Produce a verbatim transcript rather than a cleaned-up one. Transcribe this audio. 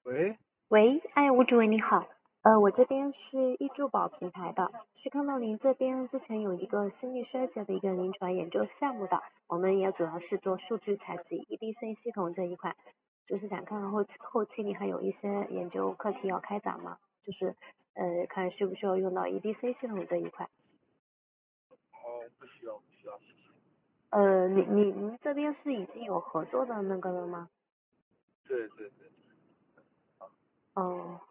喂， 喂，哎，吴主任你好，呃，我这边是易助宝平台的，是看到您这边之前有一个心力衰竭的一个临床研究项目的，我们也主要是做数据采集 E D C 系统这一块，就是想看看后期后期你还有一些研究课题要开展吗？就是呃看需不需要用到 E D C 系统这一块。 哦，不需要，不需要，谢谢。 呃，你你您这边是已经有合作的那个了吗？ 对对对， 哦，